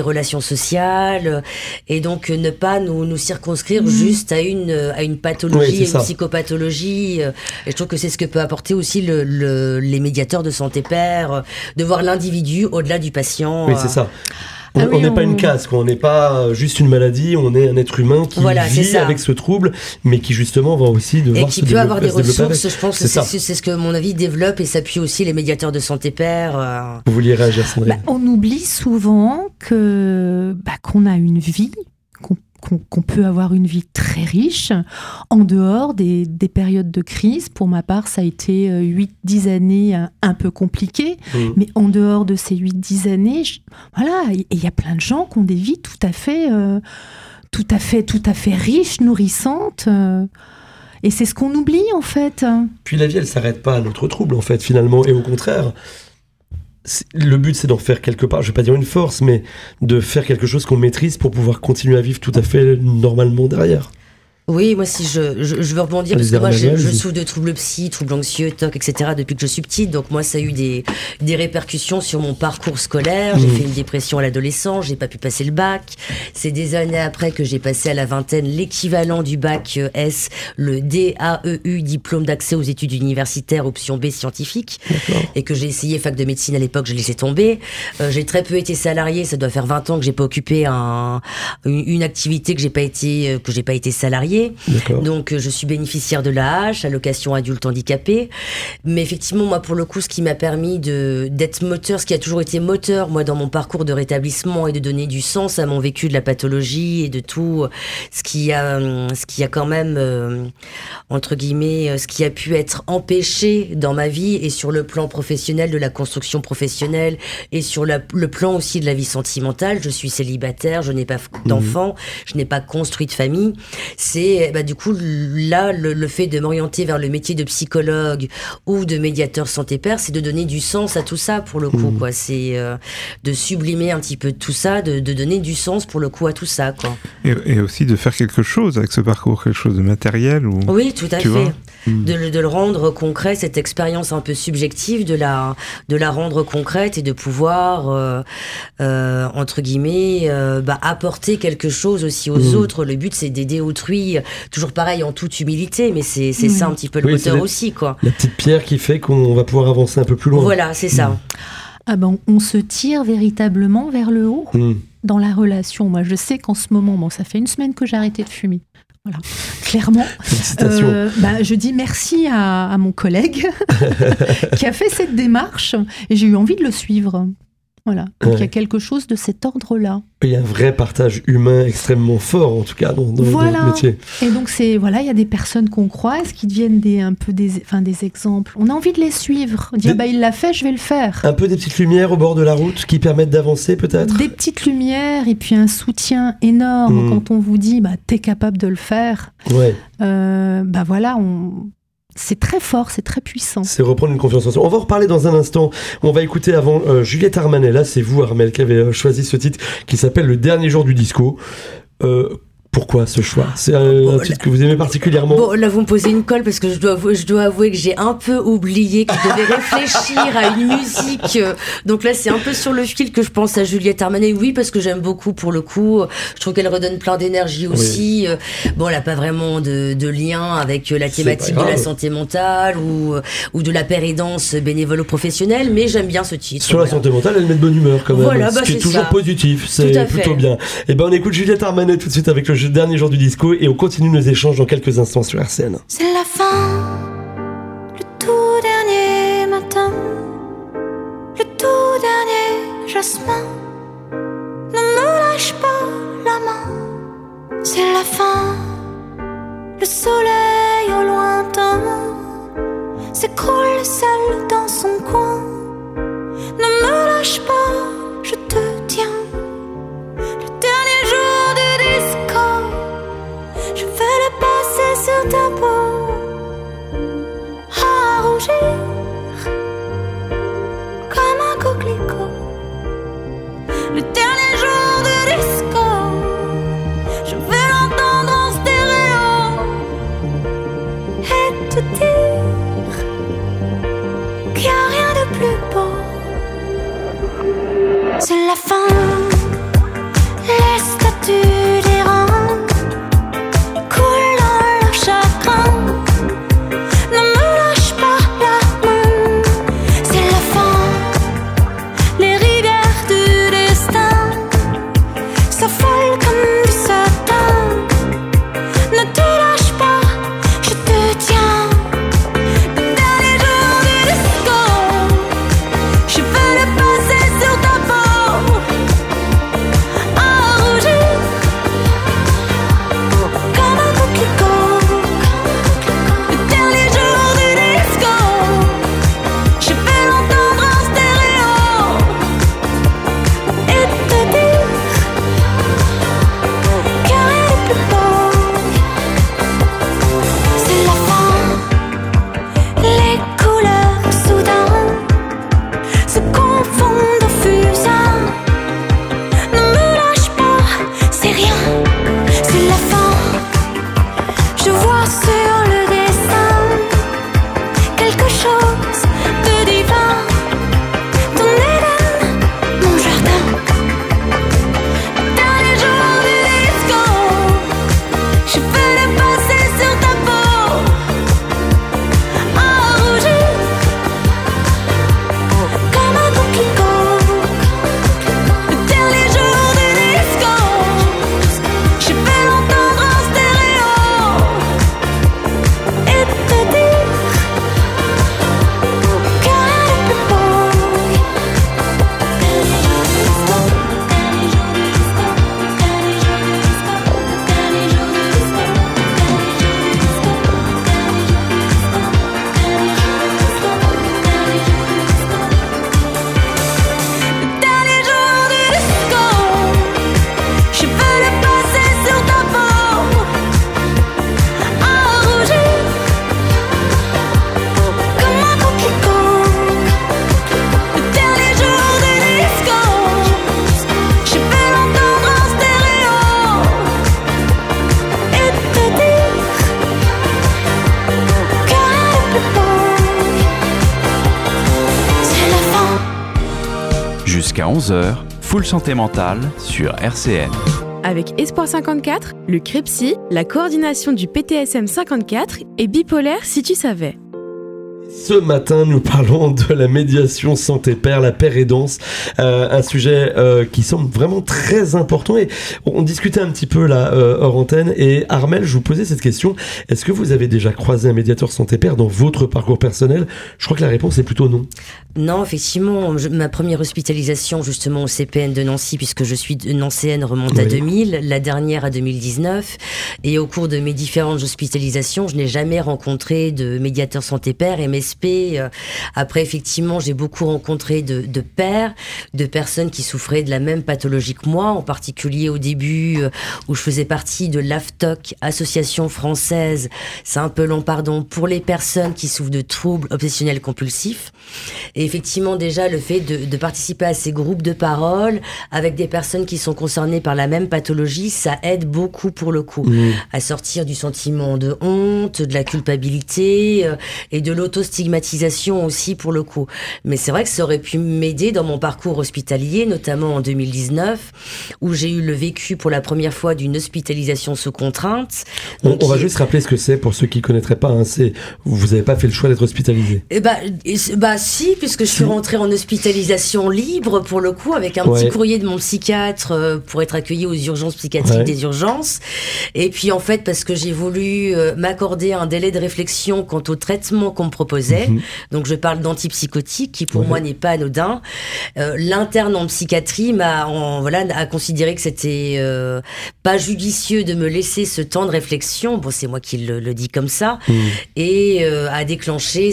relations sociales, et donc ne pas nous circonscrire juste à une pathologie, à une psychopathologie. Et je trouve que c'est ce que peut apporter aussi les médiateurs de santé pair, de voir l'individu au-delà du patient. Oui, c'est ça. On n'est pas une case, on n'est pas juste une maladie, on est un être humain qui vit avec ce trouble, mais qui justement va aussi devoir se développer. Et qui peut avoir des ressources, je pense que c'est ce que, à mon avis, développe et s'appuie aussi les médiateurs de santé pair. Vous vouliez réagir, Sandrine? On oublie souvent qu'on a une vie, qu'on peut avoir une vie très riche en dehors des périodes de crise. Pour ma part, ça a été 8-10 années un peu compliquées, mais en dehors de ces 8-10 années, il y a plein de gens qui ont des vies tout à fait riches, nourrissantes. Et c'est ce qu'on oublie, en fait. Puis la vie, elle s'arrête pas à notre trouble, en fait, finalement, et au contraire. Le but, c'est d'en faire quelque part, je vais pas dire une force, mais de faire quelque chose qu'on maîtrise pour pouvoir continuer à vivre tout à fait normalement derrière. Oui, moi si je veux rebondir, parce que moi je souffre de troubles psy, troubles anxieux, TOC, etc. depuis que je suis petite, donc moi ça a eu des répercussions sur mon parcours scolaire. J'ai fait une dépression à l'adolescence, j'ai pas pu passer le bac. C'est des années après que j'ai passé à la vingtaine l'équivalent du bac S, le DAEU, diplôme d'accès aux études universitaires, option B scientifique, et que j'ai essayé fac de médecine à l'époque, je laissé tomber. J'ai très peu été salariée, ça doit faire 20 ans que j'ai pas occupé une activité que j'ai pas été salariée. Donc je suis bénéficiaire de l'AH, allocation adulte handicapé, mais effectivement moi pour le coup ce qui m'a permis d'être moteur, ce qui a toujours été moteur moi dans mon parcours de rétablissement et de donner du sens à mon vécu de la pathologie et de tout ce qui a quand même entre guillemets ce qui a pu être empêché dans ma vie et sur le plan professionnel de la construction professionnelle et sur le plan aussi de la vie sentimentale. Je suis célibataire, je n'ai pas d'enfants, je n'ai pas construit de famille. C'est du coup là le fait de m'orienter vers le métier de psychologue ou de médiateur santé pair, c'est de donner du sens à tout ça pour le coup quoi. C'est de sublimer un petit peu tout ça, de donner du sens pour le coup à tout ça quoi. Et aussi de faire quelque chose avec ce parcours, quelque chose de matériel ou... Oui, tout à fait. De le rendre concret, cette expérience un peu subjective, de la rendre concrète et de pouvoir entre guillemets apporter quelque chose aussi aux autres. Le but c'est d'aider autrui, toujours pareil en toute humilité, mais c'est ça un petit peu le moteur aussi quoi. La petite pierre qui fait qu'on va pouvoir avancer un peu plus loin. Voilà, c'est ça. On se tire véritablement vers le haut dans la relation. Moi je sais qu'en ce moment, ça fait une semaine que j'ai arrêté de fumer. Voilà, clairement. Je dis merci à mon collègue qui a fait cette démarche et j'ai eu envie de le suivre. Voilà. Donc il y a quelque chose de cet ordre-là. Il y a un vrai partage humain extrêmement fort, en tout cas, dans le métier. Et donc il y a des personnes qu'on croise qui deviennent des exemples. On a envie de les suivre. Dire il l'a fait, je vais le faire. Un peu des petites lumières au bord de la route qui permettent d'avancer, peut-être. Des petites lumières et puis un soutien énorme quand on vous dit t'es capable de le faire. Ouais. C'est très fort, c'est très puissant. C'est reprendre une confiance en soi. On va en reparler dans un instant. On va écouter avant Juliette Armanet. Là, c'est vous, Armelle, qui avez choisi ce titre qui s'appelle Le Dernier Jour du Disco. Pourquoi ce choix? C'est un titre que vous aimez particulièrement? Bon, là, vous me posez une colle parce que je dois avouer que j'ai un peu oublié que je devais réfléchir à une musique. Donc là, c'est un peu sur le fil que je pense à Juliette Armanet. Oui, parce que j'aime beaucoup pour le coup. Je trouve qu'elle redonne plein d'énergie aussi. Bon, elle n'a pas vraiment de lien avec la thématique de la santé mentale ou de la péridance bénévole ou professionnelle, mais j'aime bien ce titre. Sur la santé mentale, elle met de bonne humeur quand même. Voilà, ce qui est toujours positif. C'est plutôt bien. Et on écoute Juliette Armanet tout de suite avec le dernier jour du disco et on continue nos échanges dans quelques instants sur RCN. C'est la fin, le tout dernier matin, le tout dernier jasmin. Ne me lâche pas la main. C'est la fin, le soleil au lointain s'écroule seul dans son coin. Ne me lâche pas, je te tiens. Le dernier jour du disco, je vais le passer sur ta peau, à rougir comme un coquelicot. Le dernier jour du disco, je vais l'entendre en stéréo et te dire qu'il n'y a rien de plus beau. C'est la fin, 11h, Full Santé Mentale sur RCN. Avec Espoir 54, le CREPSI, la coordination du PTSM 54 et Bipolaire si tu savais. Ce matin, nous parlons de la médiation santé-père, la pérédance, un sujet qui semble vraiment très important. Et on discutait un petit peu là hors antenne. Et Armelle, je vous posais cette question. Est-ce que vous avez déjà croisé un médiateur santé-père dans votre parcours personnel ? Je crois que la réponse est plutôt non. Non, effectivement, ma première hospitalisation justement au CPN de Nancy, puisque je suis nancéenne, remonte à 2000, la dernière à 2019. Et au cours de mes différentes hospitalisations, je n'ai jamais rencontré de médiateur santé-père et MSP. Après, effectivement, j'ai beaucoup rencontré de pères, de personnes qui souffraient de la même pathologie que moi, en particulier au début où je faisais partie de l'AFTOC, Association française, c'est un peu long, pardon, pour les personnes qui souffrent de troubles obsessionnels compulsifs. Et effectivement, déjà, le fait de participer à ces groupes de parole avec des personnes qui sont concernées par la même pathologie, ça aide beaucoup pour le coup à sortir du sentiment de honte, de la culpabilité et de l'autostigmatisation aussi pour le coup. Mais c'est vrai que ça aurait pu m'aider dans mon parcours hospitalier, notamment en 2019, où j'ai eu le vécu pour la première fois d'une hospitalisation sous contrainte. On va juste rappeler ce que c'est pour ceux qui ne connaîtraient pas. Vous n'avez pas fait le choix d'être hospitalisé. Si, puisque je suis rentrée en hospitalisation libre pour le coup, avec un petit courrier de mon psychiatre pour être accueillie aux urgences psychiatriques des urgences. Et puis en fait, parce que j'ai voulu m'accorder un délai de réflexion quant au traitement qu'on me proposait. Donc je parle d'antipsychotiques, qui pour moi n'est pas anodin. L'interne en psychiatrie a considéré que c'était pas judicieux de me laisser ce temps de réflexion. Bon, c'est moi qui le dis comme ça. Et a déclenché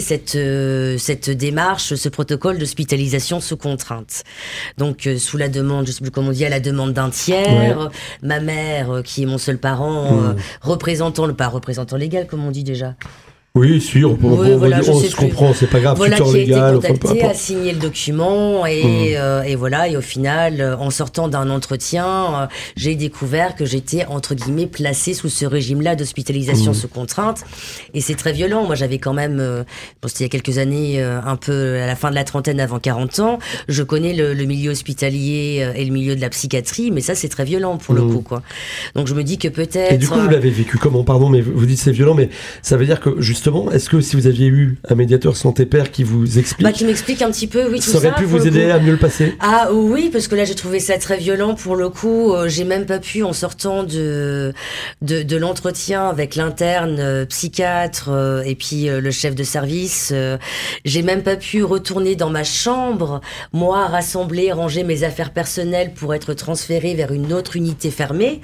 cette démarche, ce protocole d'hospitalisation sous contrainte. Donc sous la demande, je sais plus comment on dit, à la demande d'un tiers, ma mère qui est mon seul parent, représentant légal, comme on dit déjà. Oui, sûr, on se comprend, c'est pas grave, tuteur légal, qui a été contacté, a signé le document et voilà, et au final, en sortant d'un entretien, j'ai découvert que j'étais, entre guillemets, placée sous ce régime-là d'hospitalisation sous contrainte, et c'est très violent. Moi, j'avais quand même, c'était il y a quelques années, un peu à la fin de la trentaine, avant 40 ans, je connais le milieu hospitalier et le milieu de la psychiatrie, mais ça, c'est très violent pour le coup, quoi. Donc je me dis que peut-être... Et du coup, vous l'avez vécu comment, pardon, mais vous dites c'est violent, mais ça veut dire que, justement, est-ce que si vous aviez eu un médiateur santé-père qui vous explique... qui m'explique un petit peu, oui, tout ça. Ça aurait pu vous aider à mieux le passer ? Ah oui, parce que là, j'ai trouvé ça très violent pour le coup. J'ai même pas pu, en sortant de l'entretien avec l'interne psychiatre et puis le chef de service, j'ai même pas pu retourner dans ma chambre, moi, rassembler, ranger mes affaires personnelles pour être transférée vers une autre unité fermée.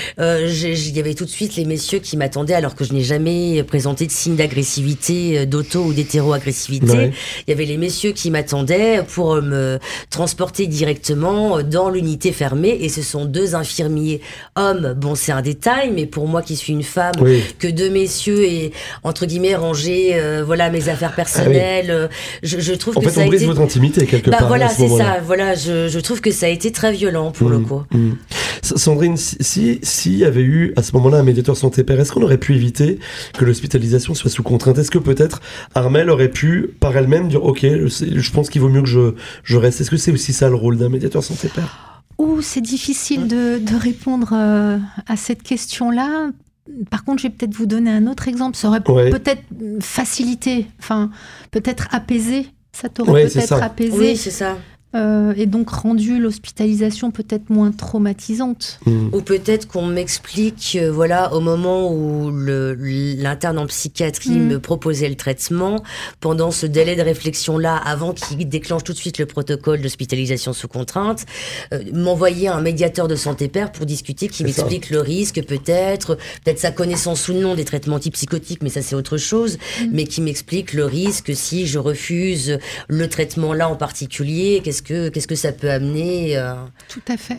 Il y avait tout de suite les messieurs qui m'attendaient, alors que je n'ai jamais présenté de signe d'agressivité, d'auto ou d'hétéro-agressivité. Il y avait les messieurs qui m'attendaient pour me transporter directement dans l'unité fermée, et ce sont 2 infirmiers hommes. Bon, c'est un détail, mais pour moi qui suis une femme, que 2 messieurs aient, entre guillemets, rangé mes affaires personnelles, je trouve que ça a été... En fait, on brise votre intimité quelque part. Voilà, c'est ça. Voilà, je trouve que ça a été très violent pour le coup. Sandrine, s'il y avait eu à ce moment-là un médiateur santé-père, est-ce qu'on aurait pu éviter que l'hospitalisation soit sous contrainte ? Est-ce que peut-être Armelle aurait pu par elle-même dire ok, je pense qu'il vaut mieux que je reste ? Est-ce que c'est aussi ça le rôle d'un médiateur santé-père ? C'est difficile de répondre à cette question-là. Par contre, je vais peut-être vous donner un autre exemple. Ça aurait peut-être facilité, peut-être apaisé. Ça t'aurait peut-être apaisé. Oui, c'est ça. Et donc rendu l'hospitalisation peut-être moins traumatisante. Ou peut-être qu'on m'explique, au moment où l'interne en psychiatrie me proposait le traitement, pendant ce délai de réflexion-là, avant qu'il déclenche tout de suite le protocole d'hospitalisation sous contrainte, m'envoyer un médiateur de santé-père pour discuter, qui m'explique le risque, peut-être sa connaissance ou non des traitements antipsychotiques, mais ça c'est autre chose, mais qui m'explique le risque si je refuse le traitement-là en particulier, qu'est-ce que ça peut amener Tout à fait.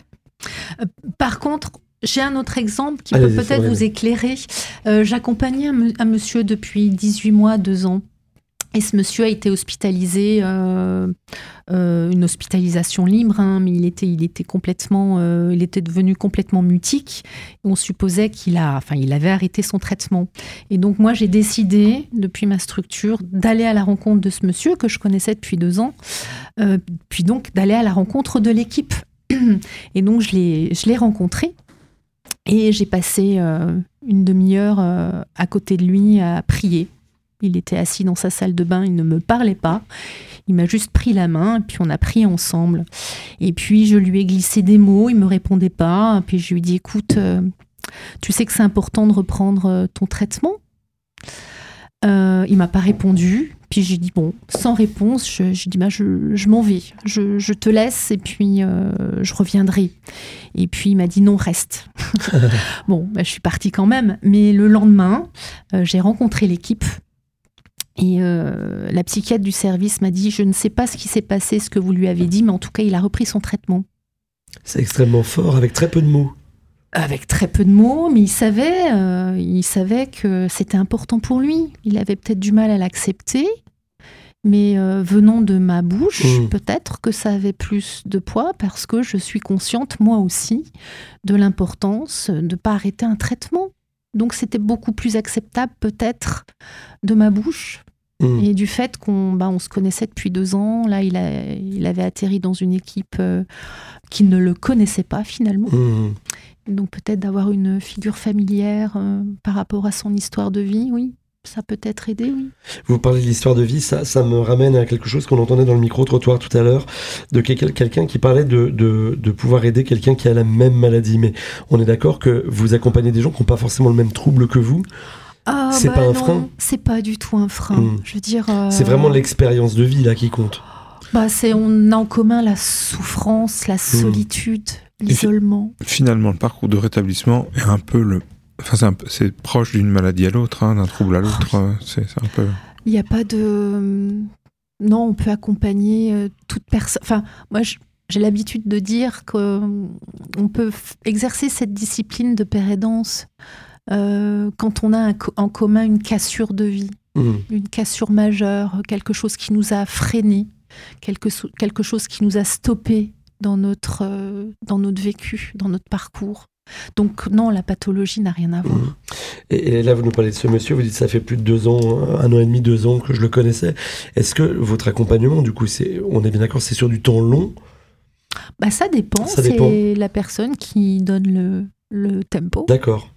Par contre, j'ai un autre exemple qui peut peut-être vous éclairer. J'accompagnais un monsieur depuis 18 mois, 2 ans. Et ce monsieur a été hospitalisé, une hospitalisation libre, hein, mais il était devenu complètement mutique. Et on supposait qu'il avait arrêté son traitement. Et donc moi, j'ai décidé, depuis ma structure, d'aller à la rencontre de ce monsieur que je connaissais depuis 2 ans, puis donc d'aller à la rencontre de l'équipe. Et donc je l'ai rencontré et j'ai passé une demi-heure à côté de lui à prier. Il était assis dans sa salle de bain, il ne me parlait pas. Il m'a juste pris la main, et puis on a prié ensemble. Et puis je lui ai glissé des mots, il ne me répondait pas. Puis je lui ai dit, écoute, tu sais que c'est important de reprendre ton traitement ? Il ne m'a pas répondu. Puis j'ai dit, bon, sans réponse, j'ai dit, je m'en vais. Je te laisse et puis je reviendrai. Et puis il m'a dit, non, reste. Bon, je suis partie quand même. Mais le lendemain, j'ai rencontré l'équipe. Et la psychiatre du service m'a dit, je ne sais pas ce qui s'est passé, ce que vous lui avez dit, mais en tout cas, il a repris son traitement. C'est extrêmement fort, avec très peu de mots. Avec très peu de mots, mais il savait que c'était important pour lui. Il avait peut-être du mal à l'accepter, mais venant de ma bouche, peut-être que ça avait plus de poids, parce que je suis consciente, moi aussi, de l'importance de ne pas arrêter un traitement. Donc c'était beaucoup plus acceptable peut-être de ma bouche et du fait qu'on se connaissait depuis 2 ans. Là, il avait atterri dans une équipe qui ne le connaissait pas finalement. Donc peut-être d'avoir une figure familière par rapport à son histoire de vie, oui. Ça peut être aidé, oui. Vous parlez de l'histoire de vie, ça me ramène à quelque chose qu'on entendait dans le micro-trottoir tout à l'heure, de quelqu'un qui parlait de pouvoir aider quelqu'un qui a la même maladie. Mais on est d'accord que vous accompagnez des gens qui n'ont pas forcément le même trouble que vous. C'est pas un frein ? C'est pas du tout un frein. Je veux dire. C'est vraiment l'expérience de vie là qui compte. On a en commun la souffrance, la solitude, l'isolement. Finalement, le parcours de rétablissement est un peu c'est proche d'une maladie à l'autre, hein, d'un trouble à l'autre. C'est un peu. Il n'y a pas de. Non, on peut accompagner toute personne. Enfin, moi, j'ai l'habitude de dire qu'on peut exercer cette discipline de père aidance quand on a en commun une cassure de vie, une cassure majeure, quelque chose qui nous a freinés, quelque chose qui nous a stoppés dans notre vécu, dans notre parcours. Donc non, la pathologie n'a rien à voir. Et là, vous nous parlez de ce monsieur, vous dites ça fait plus de 2 ans, 1 an et demi, 2 ans que je le connaissais. Est-ce que votre accompagnement, du coup, on est bien d'accord, c'est sur du temps long ? Ça dépend, c'est la personne qui donne le tempo. D'accord.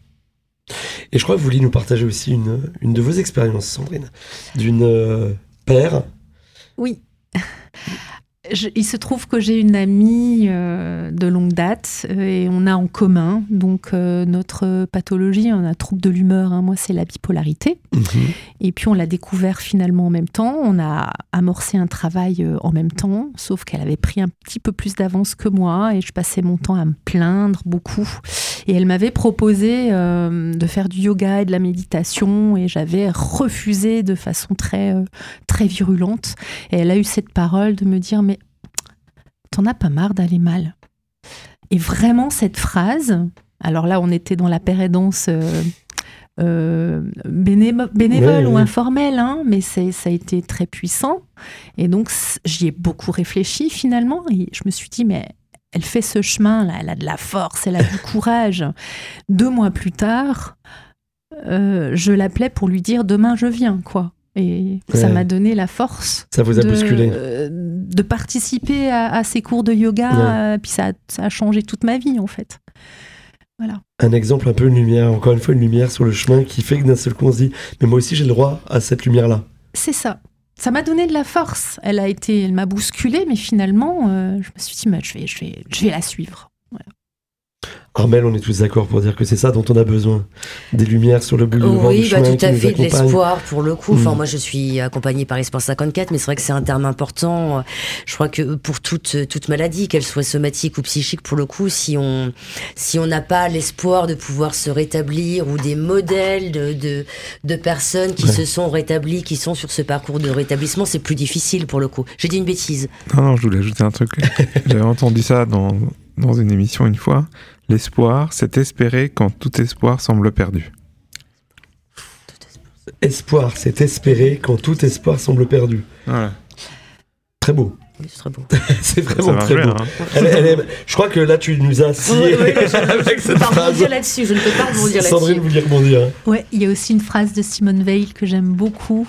Et je crois que vous vouliez nous partager aussi une de vos expériences, Sandrine, d'une père. Oui. Il se trouve que j'ai une amie de longue date et on a en commun donc notre pathologie, on a trouble de l'humeur, hein, moi c'est la bipolarité. Et puis on l'a découvert finalement en même temps, on a amorcé un travail en même temps, sauf qu'elle avait pris un petit peu plus d'avance que moi et je passais mon temps à me plaindre beaucoup. Et elle m'avait proposé de faire du yoga et de la méditation et j'avais refusé de façon très, très virulente. Et elle a eu cette parole de me dire « mais t'en as pas marre d'aller mal ?» Et vraiment cette phrase, alors là on était dans la pérédance bénévole ou informelle, hein, mais ça a été très puissant. Et donc j'y ai beaucoup réfléchi finalement et je me suis dit mais elle fait ce chemin là, elle a de la force, elle a du courage. 2 mois plus tard, je l'appelais pour lui dire demain je viens quoi. Et ça m'a donné la force. Ça vous a bousculé. De participer à ces cours de yoga, puis ça a changé toute ma vie en fait. Voilà. Un exemple, un peu une lumière, encore une fois une lumière sur le chemin qui fait que d'un seul coup on se dit mais moi aussi j'ai le droit à cette lumière-là. C'est ça. Ça m'a donné de la force. Elle m'a bousculée, mais finalement, je me suis dit je vais la suivre. Voilà. Armelle, on est tous d'accord pour dire que c'est ça dont on a besoin. Des lumières sur le boulevard du chemin tout à fait, de l'espoir pour le coup. Enfin, moi, je suis accompagnée par Espoir 54, mais c'est vrai que c'est un terme important. Je crois que pour toute maladie, qu'elle soit somatique ou psychique, pour le coup, si on n'a pas l'espoir de pouvoir se rétablir ou des modèles de personnes qui se sont rétablies, qui sont sur ce parcours de rétablissement, c'est plus difficile pour le coup. J'ai dit une bêtise. Non, je voulais ajouter un truc. J'avais entendu ça dans une émission une fois. L'espoir, c'est espérer quand tout espoir semble perdu. Espoir, c'est espérer quand tout espoir semble perdu. Voilà. Très beau. Oui, c'est très beau. C'est vraiment très beau. Je crois que là, tu nous as scié avec cette phrase. Là-dessus, je ne peux pas rebondir là-dessus. Sandrine, vous voulez rebondir? Ouais, il y a aussi une phrase de Simone Veil que j'aime beaucoup.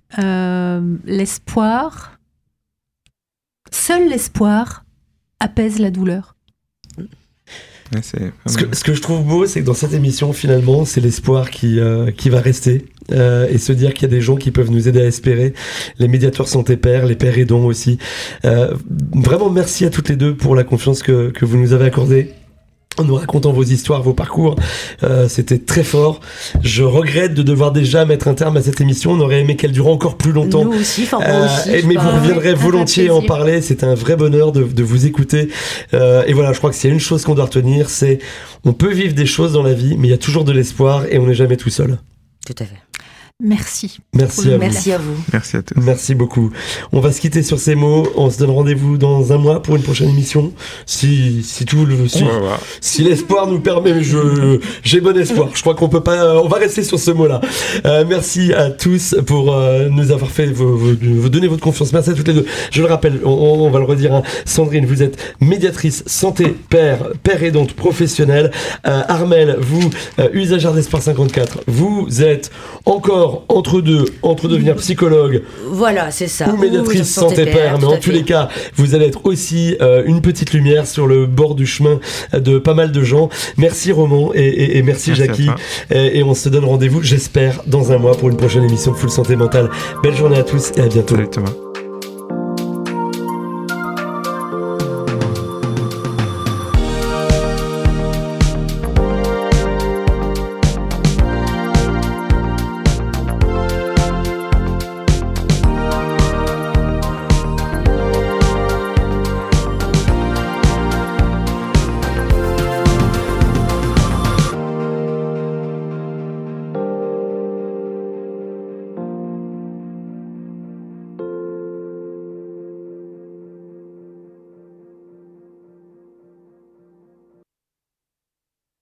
L'espoir, seul l'espoir apaise la douleur. Ouais, ce que je trouve beau, c'est que dans cette émission, finalement, c'est l'espoir qui va rester. Et se dire qu'il y a des gens qui peuvent nous aider à espérer. Les médiateurs santé pairs, les pères aidants aussi. Vraiment, merci à toutes les deux pour la confiance que vous nous avez accordée. En nous racontant vos histoires, vos parcours, c'était très fort. Je regrette de devoir déjà mettre un terme à cette émission. On aurait aimé qu'elle dure encore plus longtemps. Nous aussi, moi aussi. Mais vous reviendrez volontiers en parler. C'était un vrai bonheur de vous écouter. Et voilà, je crois que s'il y a une chose qu'on doit retenir, c'est on peut vivre des choses dans la vie, mais il y a toujours de l'espoir et on n'est jamais tout seul. Tout à fait. Merci. Merci à vous. Merci à vous. Merci à tous. Merci beaucoup. On va se quitter sur ces mots. On se donne rendez-vous dans un mois pour une prochaine émission. Si l'espoir nous permet, j'ai bon espoir. Je crois qu'on peut pas, on va rester sur ce mot-là. Merci à tous pour nous avoir fait vous donner votre confiance. Merci à toutes les deux. Je le rappelle, on va le redire. Hein. Sandrine, vous êtes médiatrice santé père aidante professionnelle. Armelle, vous usagère d'Espoir 54. Vous êtes encore entre deux devenir psychologue. Voilà, c'est ça. Ou médiatrice santé père, mais en tous les cas, vous allez être aussi une petite lumière sur le bord du chemin de pas mal de gens. Merci Roman et merci Jackie. Et on se donne rendez-vous, j'espère, dans un mois pour une prochaine émission de Full Santé Mentale. Belle journée à tous et à bientôt. Salut Thomas.